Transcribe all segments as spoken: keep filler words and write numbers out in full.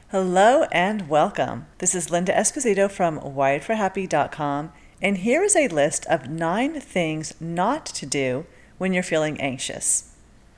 Hello and welcome. This is Linda Esposito from wired for happy dot com, and here is a list of nine things not to do when you're feeling anxious.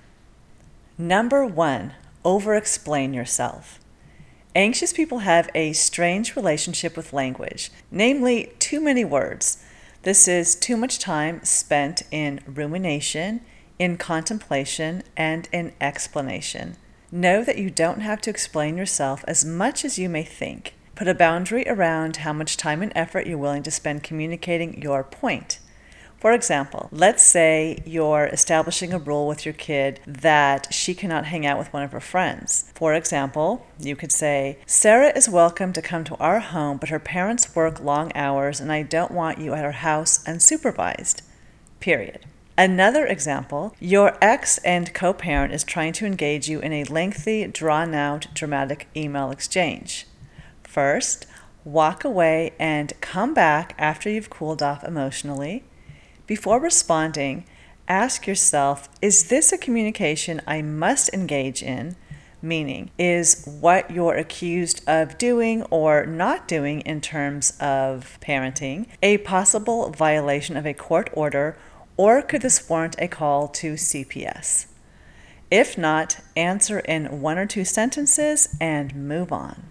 Number one, over-explain yourself. Anxious people have a strange relationship with language, namely too many words. This is too much time spent in rumination, in contemplation, and in explanation. Know that you don't have to explain yourself as much as you may think. Put a boundary around how much time and effort you're willing to spend communicating your point. For example, let's say you're establishing a rule with your kid that she cannot hang out with one of her friends. For example, you could say, Sarah is welcome to come to our home, but her parents work long hours and I don't want you at her house unsupervised. Period. Another example, your ex and co-parent is trying to engage you in a lengthy, drawn-out, dramatic email exchange. First, walk away and come back after you've cooled off emotionally. Before responding, ask yourself, is this a communication I must engage in? Meaning, is what you're accused of doing or not doing in terms of parenting a possible violation of a court order, or could this warrant a call to C P S? If not, answer in one or two sentences and move on.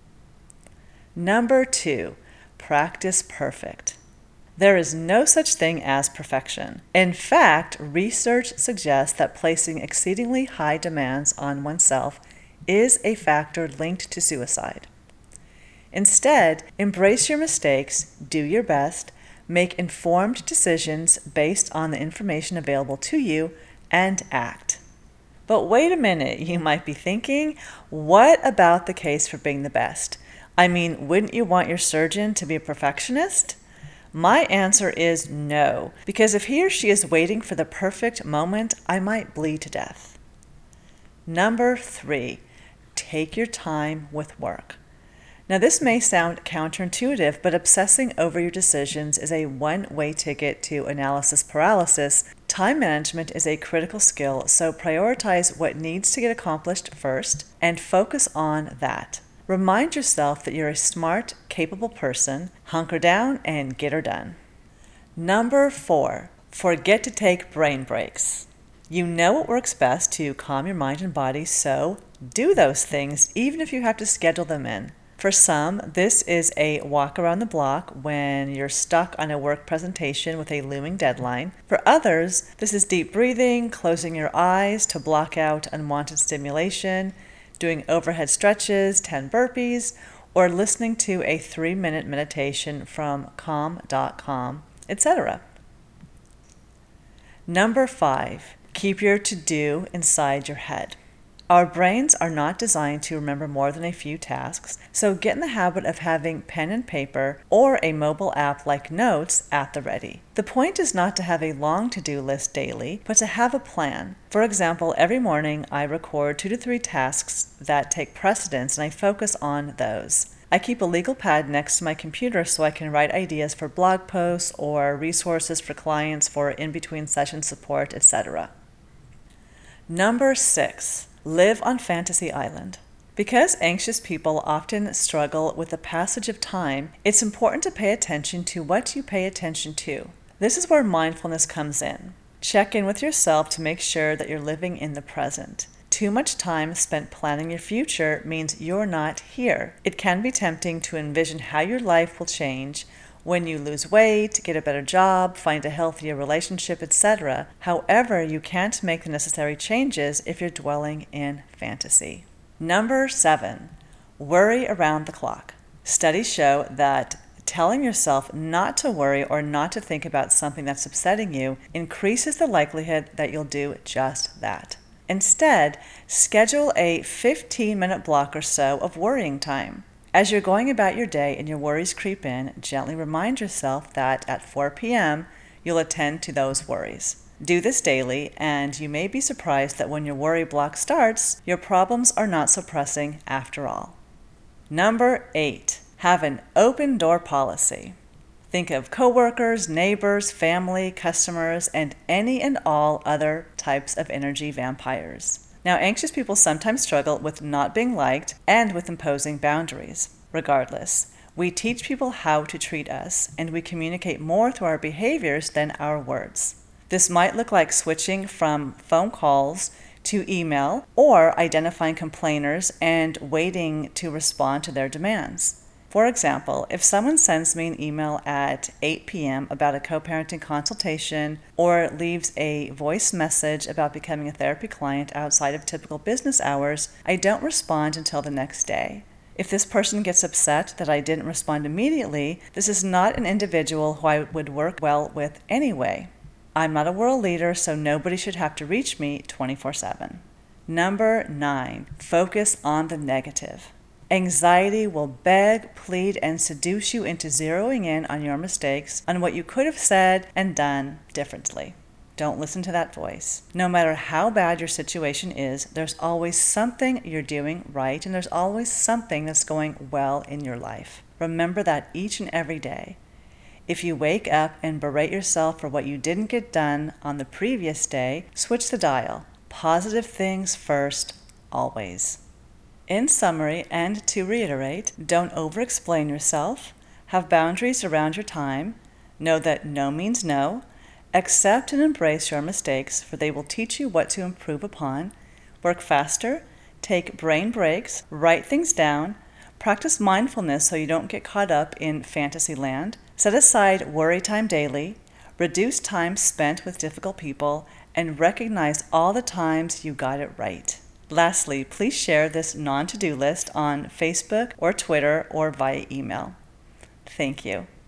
Number two, practice perfect. There is no such thing as perfection. In fact, research suggests that placing exceedingly high demands on oneself is a factor linked to suicide. Instead, embrace your mistakes, do your best, make informed decisions based on the information available to you, and act. But wait a minute, you might be thinking, what about the case for being the best? I mean, wouldn't you want your surgeon to be a perfectionist? My answer is no, because if he or she is waiting for the perfect moment, I might bleed to death. Number three, take your time with work. Now, this may sound counterintuitive, but obsessing over your decisions is a one-way ticket to analysis paralysis. Time management is a critical skill, so prioritize what needs to get accomplished first and focus on that. Remind yourself that you're a smart, capable person. Hunker down and get her done. Number four, forget to take brain breaks. You know what works best to calm your mind and body, so do those things, even if you have to schedule them in. For some, this is a walk around the block when you're stuck on a work presentation with a looming deadline. For others, this is deep breathing, closing your eyes to block out unwanted stimulation, doing overhead stretches, ten burpees, or listening to a three-minute meditation from calm dot com, et cetera. Number five, keep your to-do inside your head. Our brains are not designed to remember more than a few tasks, so get in the habit of having pen and paper or a mobile app like Notes at the ready. The point is not to have a long to-do list daily, but to have a plan. For example, every morning I record two to three tasks that take precedence and I focus on those. I keep a legal pad next to my computer so I can write ideas for blog posts or resources for clients for in-between session support, et cetera. Number six, live on Fantasy Island. Because anxious people often struggle with the passage of time, it's important to pay attention to what you pay attention to. This is where mindfulness comes in. Check in with yourself to make sure that you're living in the present. Too much time spent planning your future means you're not here. It can be tempting to envision how your life will change when you lose weight, get a better job, find a healthier relationship, et cetera. However, you can't make the necessary changes if you're dwelling in fantasy. Number seven, worry around the clock. Studies show that telling yourself not to worry or not to think about something that's upsetting you increases the likelihood that you'll do just that. Instead, schedule a fifteen-minute block or so of worrying time. As you're going about your day and your worries creep in, gently remind yourself that at four p.m. you'll attend to those worries. Do this daily, and you may be surprised that when your worry block starts, your problems are not so pressing after all. Number eight, have an open door policy. Think of coworkers, neighbors, family, customers, and any and all other types of energy vampires. Now, anxious people sometimes struggle with not being liked and with imposing boundaries. Regardless, we teach people how to treat us, and we communicate more through our behaviors than our words. This might look like switching from phone calls to email, or identifying complainers and waiting to respond to their demands. For example, if someone sends me an email at eight p.m. about a co-parenting consultation or leaves a voice message about becoming a therapy client outside of typical business hours, I don't respond until the next day. If this person gets upset that I didn't respond immediately, this is not an individual who I would work well with anyway. I'm not a world leader, so nobody should have to reach me twenty-four seven. Number nine, focus on the negative. Anxiety will beg, plead, and seduce you into zeroing in on your mistakes, on what you could have said and done differently. Don't listen to that voice. No matter how bad your situation is, there's always something you're doing right, and there's always something that's going well in your life. Remember that each and every day. If you wake up and berate yourself for what you didn't get done on the previous day, switch the dial. Positive things first, always. In summary, and to reiterate, don't over-explain yourself, have boundaries around your time, know that no means no, accept and embrace your mistakes, for they will teach you what to improve upon, work faster, take brain breaks, write things down, practice mindfulness so you don't get caught up in fantasy land, set aside worry time daily, reduce time spent with difficult people, and recognize all the times you got it right. Lastly, please share this non-to-do list on Facebook or Twitter or via email. Thank you.